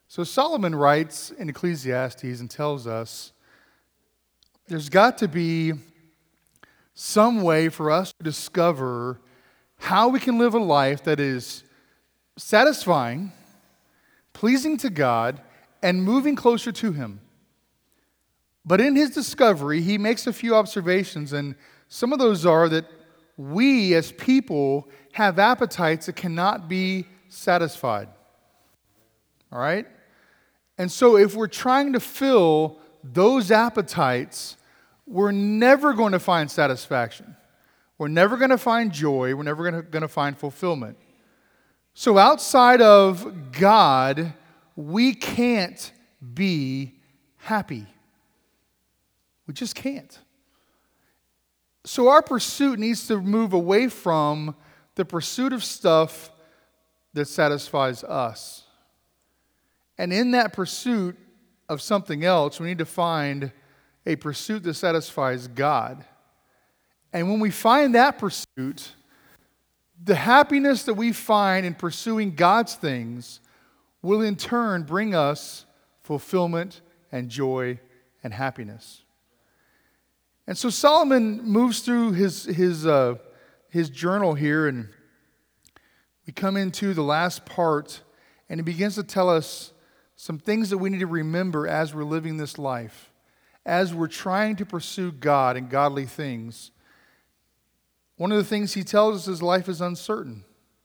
So Solomon writes in Ecclesiastes and tells us there's got to be some way for us to discover how we can live a life that is satisfying, pleasing to God, and moving closer to Him. But in his discovery, he makes a few observations, and some of those are that we as people have appetites that cannot be satisfied. All right? And so if we're trying to fill those appetites, we're never going to find satisfaction. We're never going to find joy. We're never going to find fulfillment. So outside of God, we can't be happy. We just can't. So our pursuit needs to move away from the pursuit of stuff that satisfies us. And in that pursuit of something else, we need to find a pursuit that satisfies God. And when we find that pursuit, the happiness that we find in pursuing God's things will in turn bring us fulfillment and joy and happiness. And so Solomon moves through his journal here, and we come into the last part, and he begins to tell us some things that we need to remember as we're living this life, as we're trying to pursue God and godly things. One of the things he tells us is life is uncertain.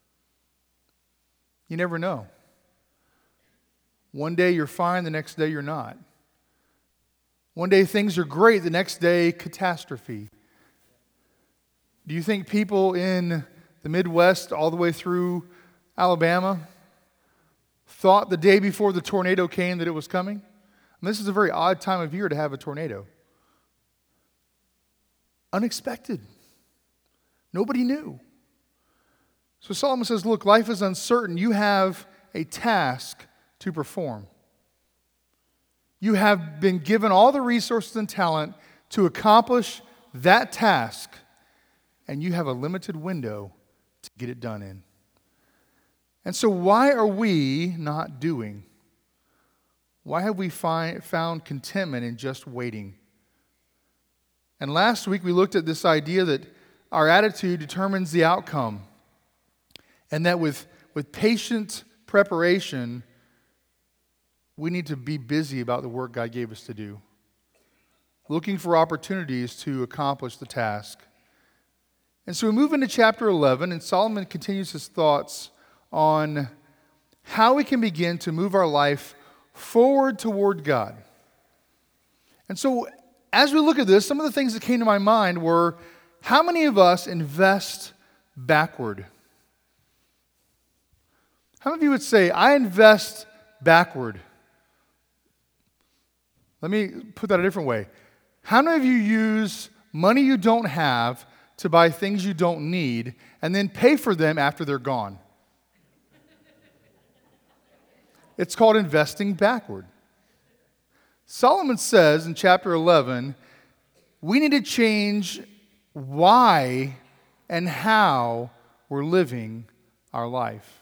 You never know. One day you're fine, the next day you're not. One day things are great, the next day catastrophe. Do you think people in the Midwest all the way through Alabama thought the day before the tornado came that it was coming? And this is a very odd time of year to have a tornado. Unexpected. Nobody knew. So Solomon says, look, life is uncertain. You have a task to perform. You have been given all the resources and talent to accomplish that task, and you have a limited window to get it done in. And so why are we not doing? Why have we found contentment in just waiting? And last week we looked at this idea that our attitude determines the outcome, and that with patient preparation, we need to be busy about the work God gave us to do, looking for opportunities to accomplish the task. And so we move into chapter 11, and Solomon continues his thoughts on how we can begin to move our life forward toward God. And so as we look at this, some of the things that came to my mind were, how many of us invest backward? How many of you would say, I invest backward? Let me put that a different way. How many of you use money you don't have to buy things you don't need and then pay for them after they're gone? It's called investing backward. Solomon says in chapter 11, we need to change why and how we're living our life.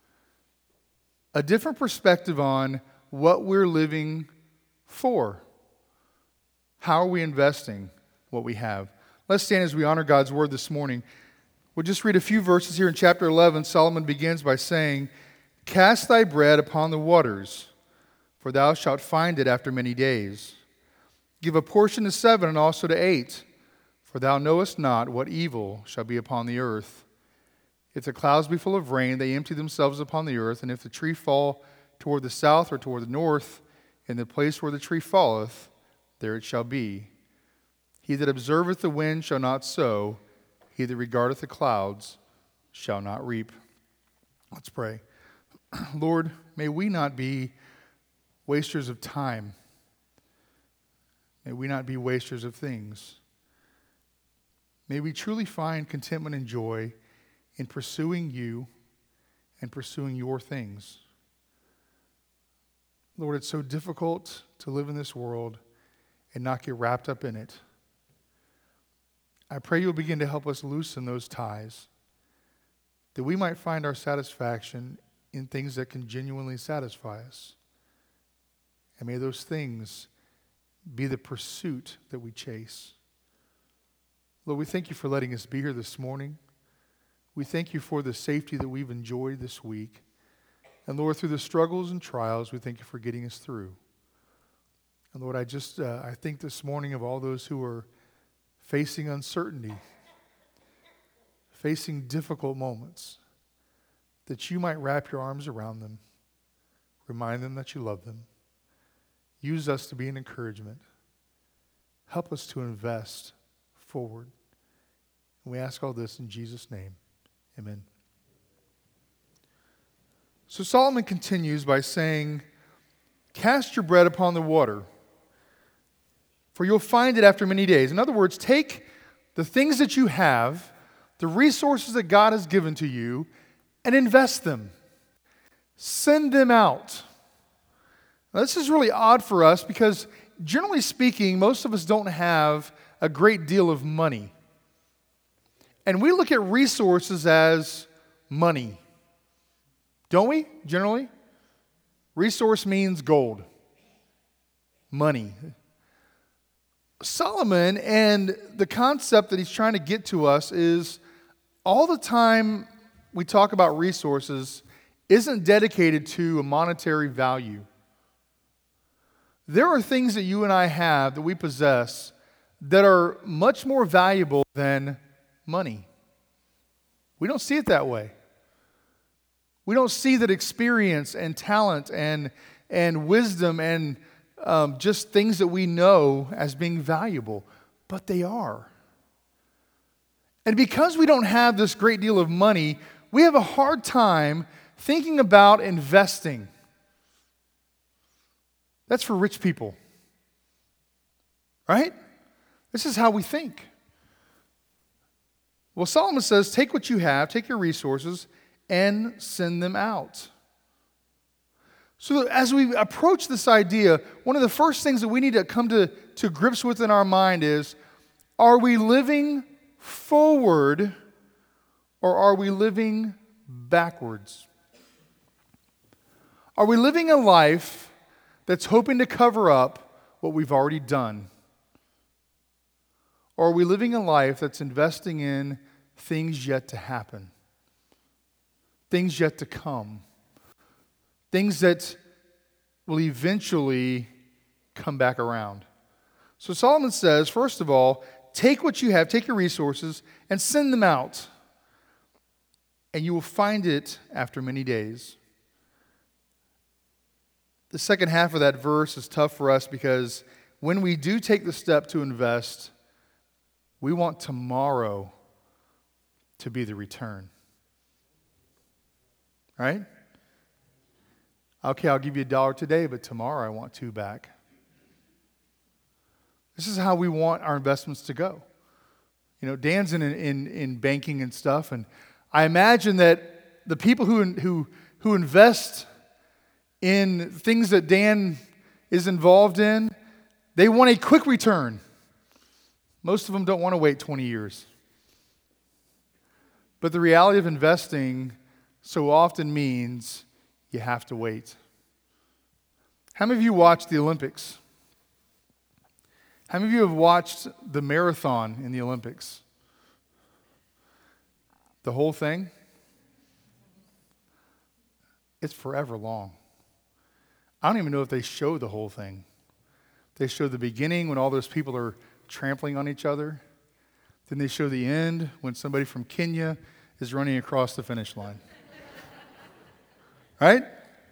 A different perspective on what we're living for. How are we investing what we have? Let's stand as we honor God's word this morning. We'll just read a few verses here in chapter 11. Solomon begins by saying, cast thy bread upon the waters, for thou shalt find it after many days. Give a portion to 7 and also to 8, for thou knowest not what evil shall be upon the earth. If the clouds be full of rain, they empty themselves upon the earth, and if the tree fall toward the south or toward the north, in the place where the tree falleth, there it shall be. He that observeth the wind shall not sow, he that regardeth the clouds shall not reap. Let's pray. Lord, may we not be wasters of time. May we not be wasters of things. May we truly find contentment and joy in pursuing you and pursuing your things. Lord, it's so difficult to live in this world and not get wrapped up in it. I pray you'll begin to help us loosen those ties, that we might find our satisfaction in things that can genuinely satisfy us. And may those things be the pursuit that we chase. Lord, we thank you for letting us be here this morning. We thank you for the safety that we've enjoyed this week. And Lord, through the struggles and trials, we thank you for getting us through. And Lord, I think this morning of all those who are facing uncertainty, facing difficult moments, that you might wrap your arms around them, remind them that you love them. Use us to be an encouragement. Help us to invest forward. And we ask all this in Jesus' name. Amen. So Solomon continues by saying, cast your bread upon the water, for you'll find it after many days. In other words, take the things that you have, the resources that God has given to you, and invest them. Send them out. Now, this is really odd for us because, generally speaking, most of us don't have a great deal of money. And we look at resources as money. Don't we, generally? Resource means gold. Money. Solomon and the concept that he's trying to get to us is all the time we talk about resources isn't dedicated to a monetary value. There are things that you and I have that we possess that are much more valuable than money. We don't see it that way. We don't see that experience and talent and wisdom and just things that we know as being valuable, but they are. And because we don't have this great deal of money, we have a hard time thinking about investing. That's for rich people, right? This is how we think. Well, Solomon says, take what you have, take your resources, and send them out. So as we approach this idea, one of the first things that we need to come to grips with in our mind is, are we living forward or are we living backwards? Are we living a life that's hoping to cover up what we've already done? Or are we living a life that's investing in things yet to happen? Things yet to come? Things that will eventually come back around. So Solomon says, first of all, take what you have, take your resources, and send them out. And you will find it after many days. The second half of that verse is tough for us because when we do take the step to invest, we want tomorrow to be the return. Right? Okay, I'll give you $1 today, but tomorrow I want $2 back. This is how we want our investments to go. You know, Dan's in banking and stuff, and I imagine that the people who invest in things that Dan is involved in, they want a quick return. Most of them don't want to wait 20 years. But the reality of investing so often means you have to wait. How many of you watched the Olympics? How many of you have watched the marathon in the Olympics? The whole thing? It's forever long. I don't even know if they show the whole thing. They show the beginning when all those people are trampling on each other. Then they show the end when somebody from Kenya is running across the finish line. Right?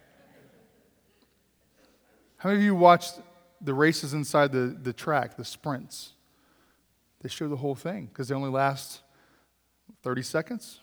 How many of you watched the races inside the track, the sprints? They show the whole thing because they only last 30 seconds.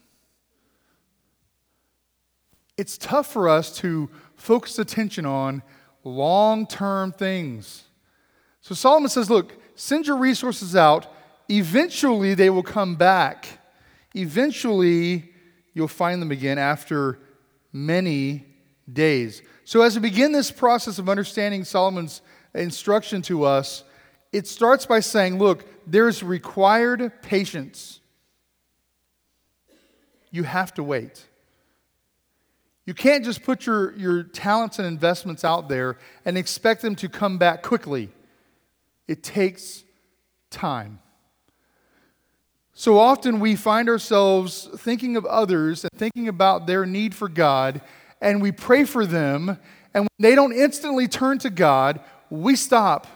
It's tough for us to focus attention on long-term things. So Solomon says, look, send your resources out. Eventually they will come back. Eventually you'll find them again after many days. So as we begin this process of understanding Solomon's instruction to us, it starts by saying, look, there's required patience. You have to wait. You can't just put your talents and investments out there and expect them to come back quickly. It takes time. So often we find ourselves thinking of others and thinking about their need for God, and we pray for them, and when they don't instantly turn to God, we stop.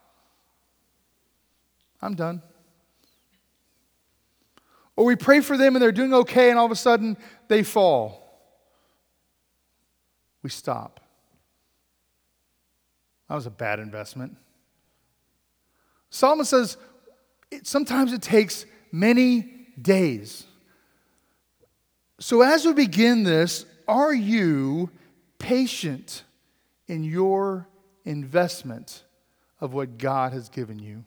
I'm done. Or we pray for them and they're doing okay, and all of a sudden they fall. We stop. That was a bad investment. Solomon says sometimes it takes many days. So as we begin this, are you patient in your investment of what God has given you?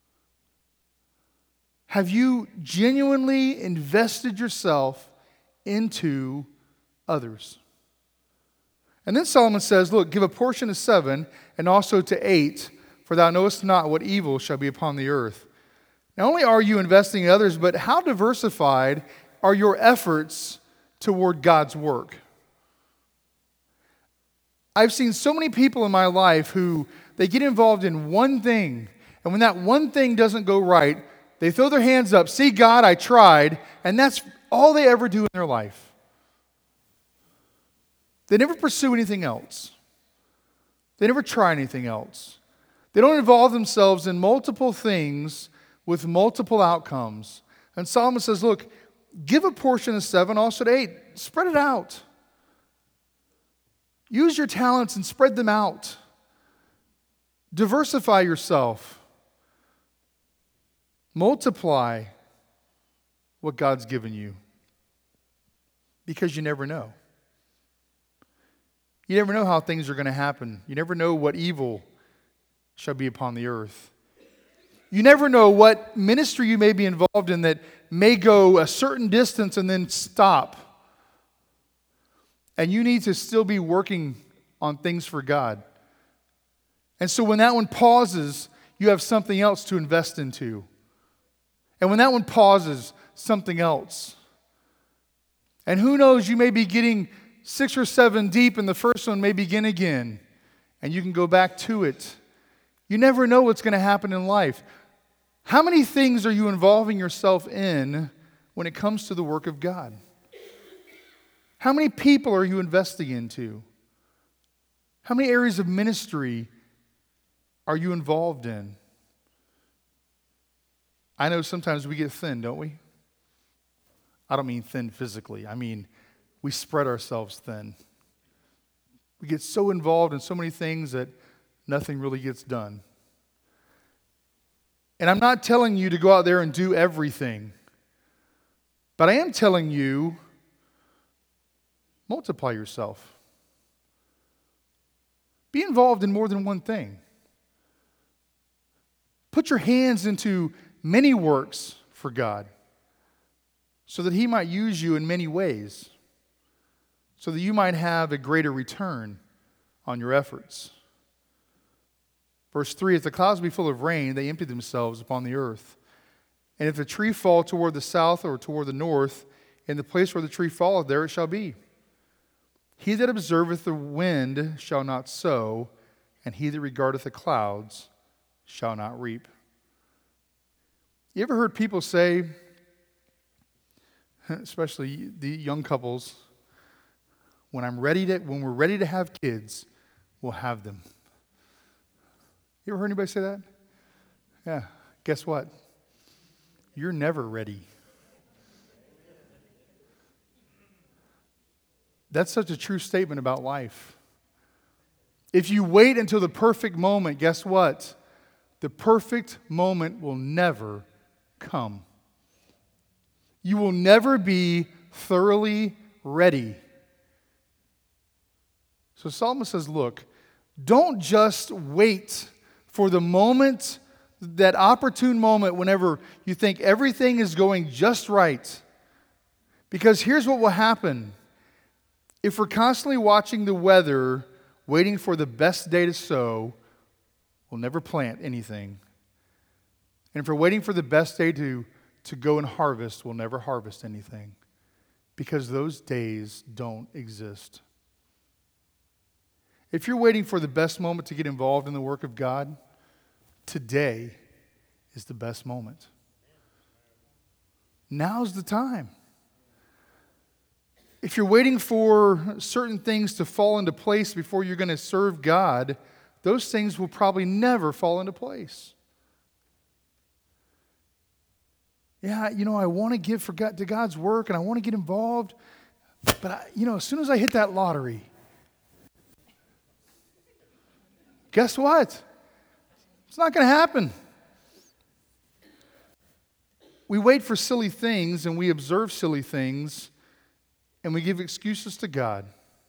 Have you genuinely invested yourself into others? And then Solomon says, look, give a portion to 7 and also to 8, for thou knowest not what evil shall be upon the earth. Not only are you investing in others, but how diversified are your efforts toward God's work? I've seen so many people in my life who they get involved in one thing, and when that one thing doesn't go right, they throw their hands up, see, God, I tried, and that's all they ever do in their life. They never pursue anything else. They never try anything else. They don't involve themselves in multiple things with multiple outcomes. And Solomon says, look, give a portion of 7, also to 8. Spread it out. Use your talents and spread them out. Diversify yourself. Multiply what God's given you. Because you never know. You never know how things are going to happen. You never know what evil shall be upon the earth. You never know what ministry you may be involved in that may go a certain distance and then stop. And you need to still be working on things for God. And so when that one pauses, you have something else to invest into. And when that one pauses, something else. And who knows, you may be getting 6 or 7 deep, and the first one may begin again. And you can go back to it. You never know what's going to happen in life. How many things are you involving yourself in when it comes to the work of God? How many people are you investing into? How many areas of ministry are you involved in? I know sometimes we get thin, don't we? I don't mean thin physically. I mean we spread ourselves thin. We get so involved in so many things that nothing really gets done. And I'm not telling you to go out there and do everything. But I am telling you, multiply yourself. Be involved in more than one thing. Put your hands into many works for God so that He might use you in many ways, so that you might have a greater return on your efforts. Verse 3, if the clouds be full of rain, they empty themselves upon the earth. And if the tree fall toward the south or toward the north, in the place where the tree falleth, there it shall be. He that observeth the wind shall not sow, and he that regardeth the clouds shall not reap. You ever heard people say, especially the young couples, when we're ready to have kids, we'll have them. You ever heard anybody say that? Yeah. Guess what? You're never ready. That's such a true statement about life. If you wait until the perfect moment, guess what? The perfect moment will never come. You will never be thoroughly ready. So Solomon says, look, don't just wait for the moment, that opportune moment whenever you think everything is going just right. Because here's what will happen. If we're constantly watching the weather, waiting for the best day to sow, we'll never plant anything. And if we're waiting for the best day to go and harvest, we'll never harvest anything. Because those days don't exist. If you're waiting for the best moment to get involved in the work of God, today is the best moment. Now's the time. If you're waiting for certain things to fall into place before you're going to serve God, those things will probably never fall into place. Yeah, I want to give to God's work and I want to get involved, but as soon as I hit that lottery, guess what? It's not going to happen. We wait for silly things and we observe silly things and we give excuses to God.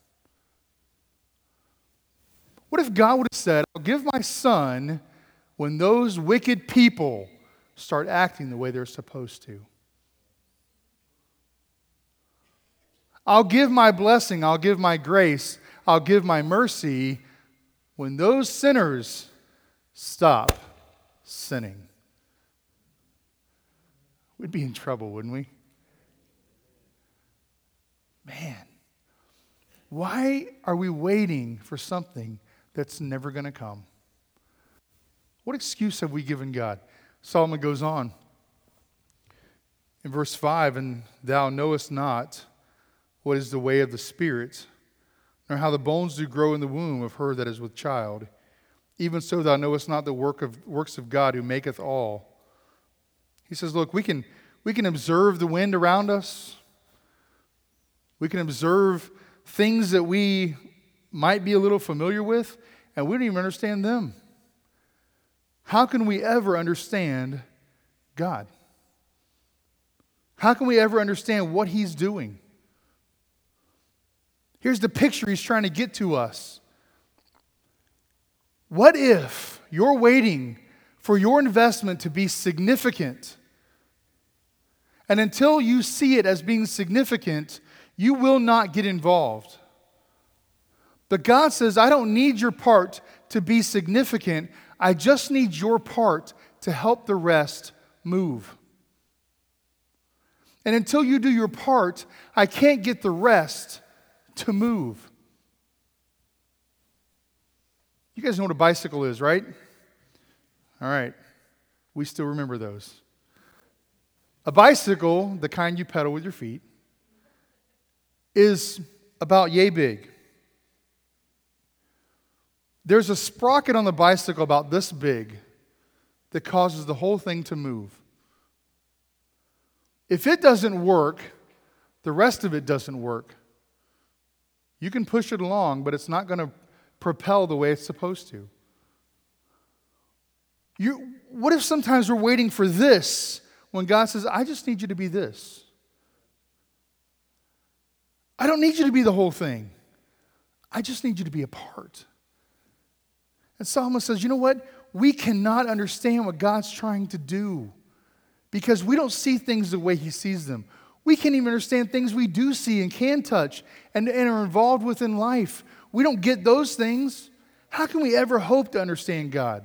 What if God would have said, I'll give my son when those wicked people start acting the way they're supposed to? I'll give my blessing, I'll give my grace, I'll give my mercy when those sinners stop sinning. We'd be in trouble, wouldn't we? Man, why are we waiting for something that's never going to come? What excuse have we given God? Solomon goes on in verse 5, and thou knowest not what is the way of the Spirit, nor how the bones do grow in the womb of her that is with child. Even so thou knowest not the works of God who maketh all. He says, look, we can observe the wind around us. We can observe things that we might be a little familiar with, and we don't even understand them. How can we ever understand God? How can we ever understand what He's doing? Here's the picture He's trying to get to us. What if you're waiting for your investment to be significant, and until you see it as being significant, you will not get involved? But God says, I don't need your part to be significant. I just need your part to help the rest move. And until you do your part, I can't get the rest to move. You guys know what a bicycle is, right? All right. We still remember those. A bicycle, the kind you pedal with your feet, is about yay big. There's a sprocket on the bicycle about this big that causes the whole thing to move. If it doesn't work, the rest of it doesn't work. You can push it along, but it's not going to propel the way it's supposed to. What if sometimes we're waiting for this when God says, I just need you to be this? I don't need you to be the whole thing. I just need you to be a part. And Solomon says, you know what? We cannot understand what God's trying to do because we don't see things the way He sees them. We can't even understand things we do see and can touch and are involved with in life. We don't get those things. How can we ever hope to understand God?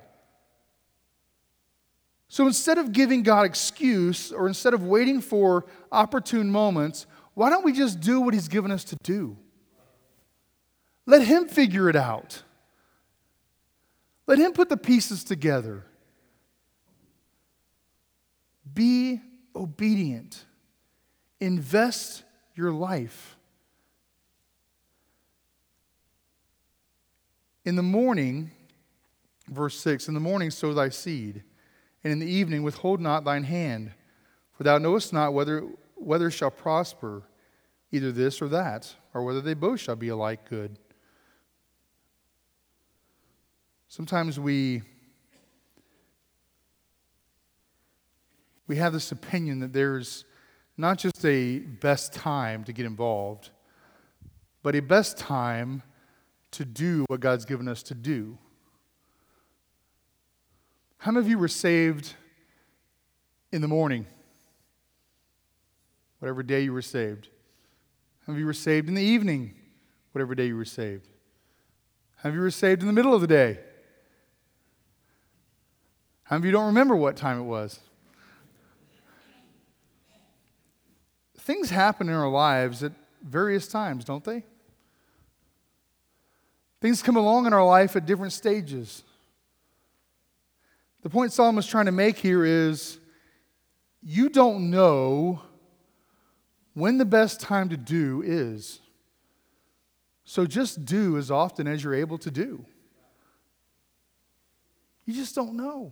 So instead of giving God excuse or instead of waiting for opportune moments, why don't we just do what He's given us to do? Let Him figure it out. Let Him put the pieces together. Be obedient. Invest your life. In the morning, verse 6, in the morning sow thy seed, and in the evening withhold not thine hand, for thou knowest not whether shall prosper, either this or that, or whether they both shall be alike good. Sometimes we have this opinion that there's not just a best time to get involved, but a best time to do what God's given us to do. How many of you were saved in the morning? Whatever day you were saved. How many of you were saved in the evening? Whatever day you were saved. How many of you were saved in the middle of the day? How many of you don't remember what time it was? Things happen in our lives at various times, don't they? Things come along in our life at different stages. The point Solomon is trying to make here is you don't know when the best time to do is. So just do as often as you're able to do. You just don't know.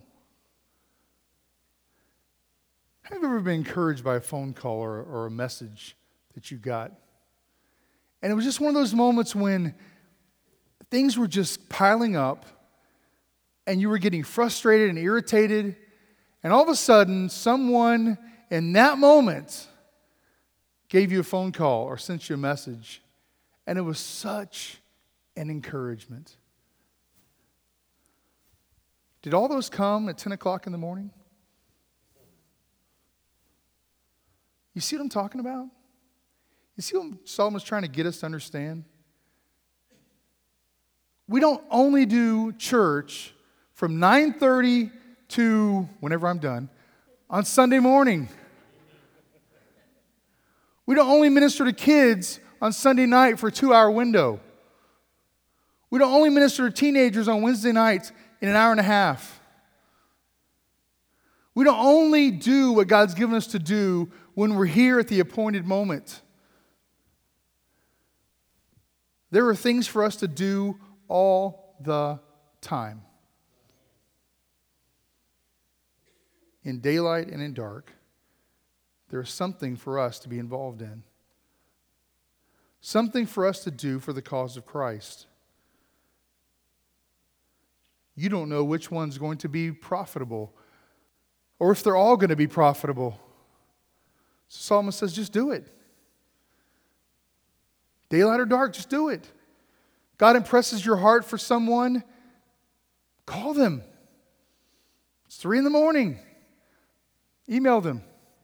Have you ever been encouraged by a phone call or a message that you got? And it was just one of those moments when things were just piling up and you were getting frustrated and irritated, and all of a sudden, someone in that moment gave you a phone call or sent you a message, and it was such an encouragement. Did all those come at 10 o'clock in the morning? You see what I'm talking about? You see what Solomon's trying to get us to understand? We don't only do church from 9:30 to whenever I'm done on Sunday morning. We don't only minister to kids on Sunday night for a 2-hour window. We don't only minister to teenagers on Wednesday nights in an hour and a half. We don't only do what God's given us to do when we're here at the appointed moment. There are things for us to do all the time. In daylight and in dark, there is something for us to be involved in. Something for us to do for the cause of Christ. You don't know which one's going to be profitable, or if they're all going to be profitable. So Solomon says, just do it. Daylight or dark, just do it. God impresses your heart for someone, call them. It's 3 a.m. Email them.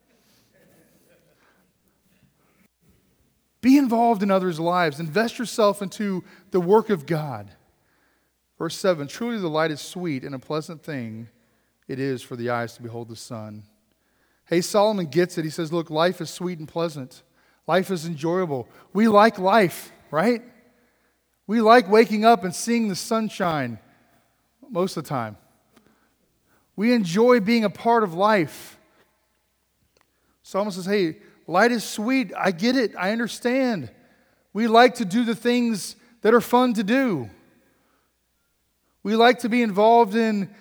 Be involved in others' lives. Invest yourself into the work of God. Verse 7, truly the light is sweet and a pleasant thing it is for the eyes to behold the sun. Hey, Solomon gets it. He says, look, life is sweet and pleasant. Life is enjoyable. We like life, right? We like waking up and seeing the sunshine most of the time. We enjoy being a part of life. Solomon says, hey, light is sweet. I get it. I understand. We like to do the things that are fun to do. We like to be involved in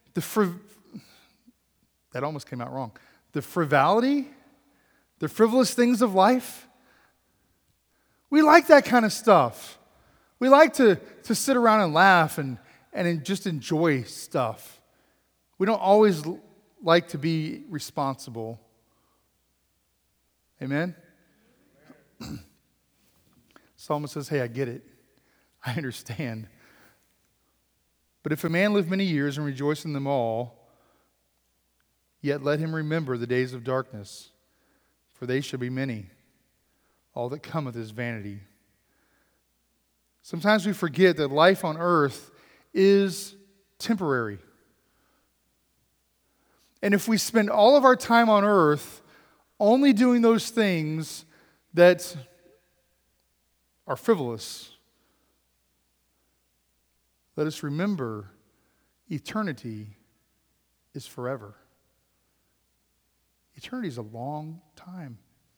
that almost came out wrong. The frivolity, the frivolous things of life. We like that kind of stuff. We like to sit around and laugh and just enjoy stuff. We don't always like to be responsible. Amen? Solomon says, hey, I get it. I understand. But if a man live many years and rejoice in them all, yet let him remember the days of darkness, for they shall be many. All that cometh is vanity. Sometimes we forget that life on earth is temporary. And if we spend all of our time on earth only doing those things that are frivolous, let us remember eternity is forever. Eternity is a long time.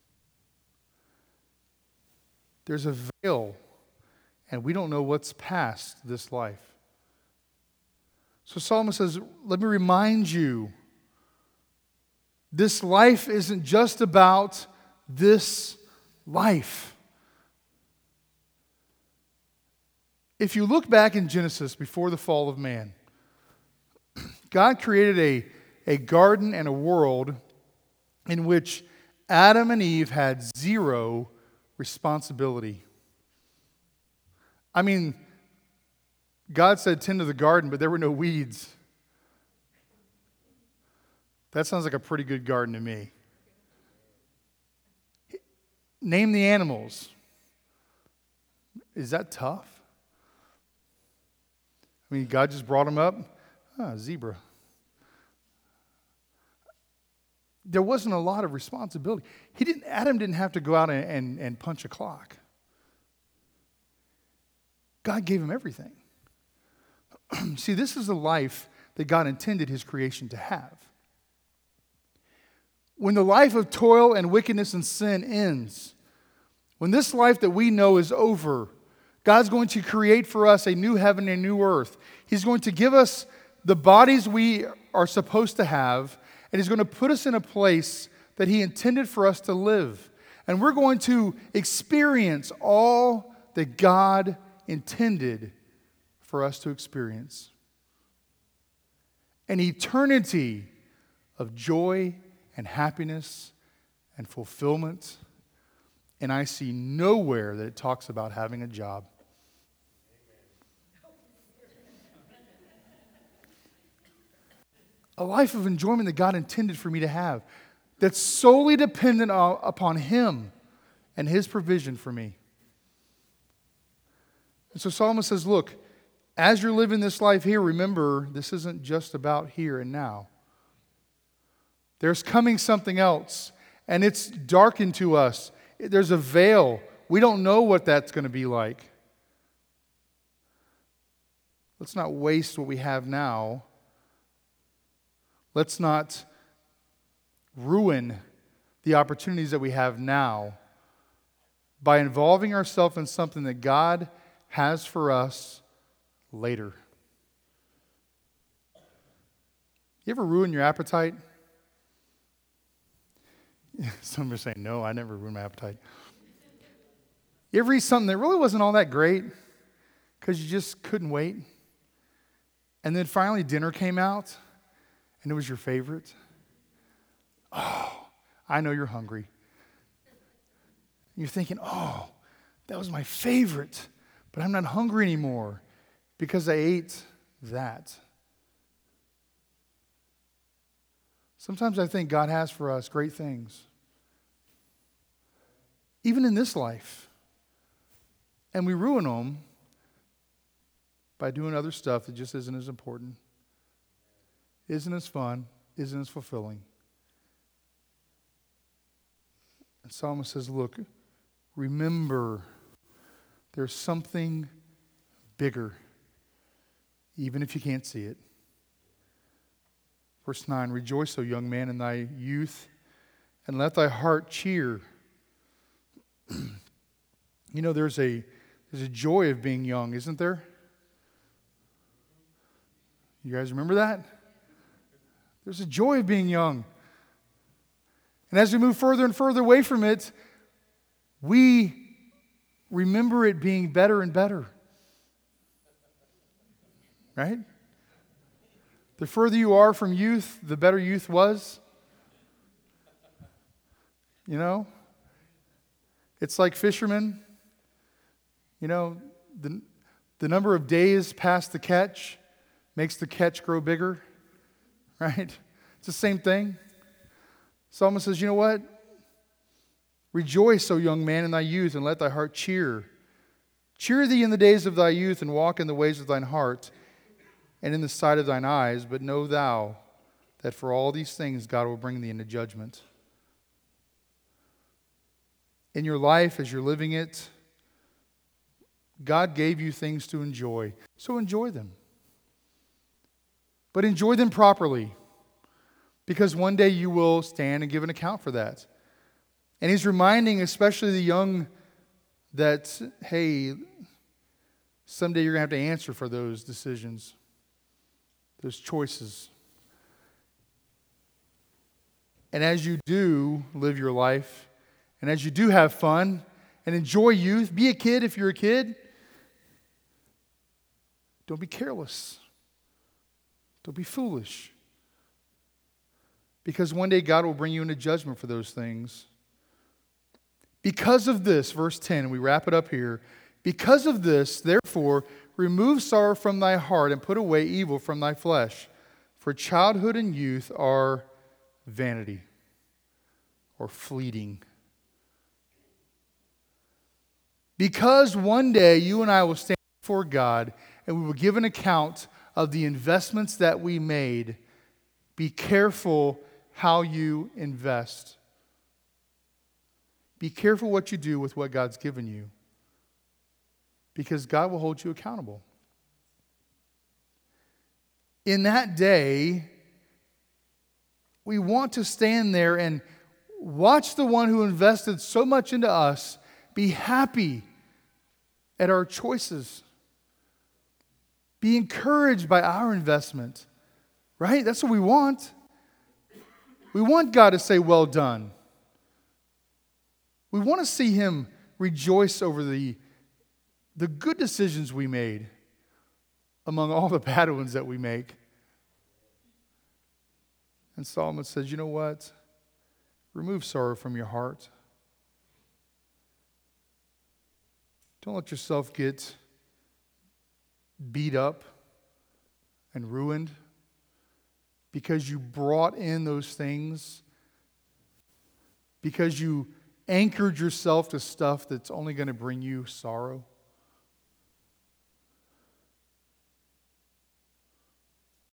There's a veil, and we don't know what's past this life. So Solomon says, let me remind you, this life isn't just about this life. If you look back in Genesis before the fall of man, God created a garden and a world in which Adam and Eve had zero responsibility. I mean, God said tend to the garden, but there were no weeds. That sounds like a pretty good garden to me. Name the animals. Is that tough? I mean, God just brought them up. Zebra. There wasn't a lot of responsibility. Adam didn't have to go out and punch a clock. God gave him everything. See, this is the life that God intended his creation to have. When the life of toil and wickedness and sin ends, when this life that we know is over, God's going to create for us a new heaven and a new earth. He's going to give us the bodies we are supposed to have, and he's going to put us in a place that he intended for us to live. And we're going to experience all that God intended for us to experience. An eternity of joy and happiness and fulfillment. And I see nowhere that it talks about having a job. A life of enjoyment that God intended for me to have, that's solely dependent upon him and his provision for me. And so Solomon says, look, as you're living this life here, remember, this isn't just about here and now. There's coming something else, and it's darkened to us. There's a veil. We don't know what that's going to be like. Let's not waste what we have now. Let's not ruin the opportunities that we have now by involving ourselves in something that God has for us later. You ever ruin your appetite? Some are saying, no, I never ruined my appetite. You ever eat something that really wasn't all that great because you just couldn't wait? And then finally dinner came out and it was your favorite? Oh, I know you're hungry. You're thinking, oh, that was my favorite, but I'm not hungry anymore because I ate that. Sometimes I think God has for us great things, even in this life. And we ruin them by doing other stuff that just isn't as important, isn't as fun, isn't as fulfilling. And Solomon says, look, remember there's something bigger, even if you can't see it. Verse 9, rejoice, O young man, in thy youth, and let thy heart cheer. You know, there's a joy of being young, isn't there? You guys remember that? There's a joy of being young. And as we move further and further away from it, we remember it being better and better. Right? The further you are from youth, the better youth was. You know? It's like fishermen. You know, the number of days past the catch makes the catch grow bigger. Right? It's the same thing. Solomon says, you know what? Rejoice, O young man, in thy youth, and let thy heart cheer. Cheer thee in the days of thy youth, and walk in the ways of thine heart, and in the sight of thine eyes, but know thou that for all these things God will bring thee into judgment. In your life, as you're living it, God gave you things to enjoy, so enjoy them. But enjoy them properly, because one day you will stand and give an account for that. And he's reminding especially the young that, hey, someday you're going to have to answer for those decisions, those choices. And as you do live your life, and as you do have fun and enjoy youth, be a kid if you're a kid. Don't be careless. Don't be foolish. Because one day God will bring you into judgment for those things. Because of this, verse 10, and we wrap it up here. Because of this, therefore, remove sorrow from thy heart and put away evil from thy flesh. For childhood and youth are vanity or fleeting. Because one day you and I will stand before God and we will give an account of the investments that we made. Be careful how you invest. Be careful what you do with what God's given you. because God will hold you accountable. In that day, we want to stand there and watch the one who invested so much into us be happy at our choices. Be encouraged by our investment. Right? That's what we want. We want God to say, well done. We want to see Him rejoice over the good decisions we made among all the bad ones that we make. And Solomon says, you know what? Remove sorrow from your heart. Don't let yourself get beat up and ruined because you brought in those things, because you anchored yourself to stuff that's only going to bring you sorrow.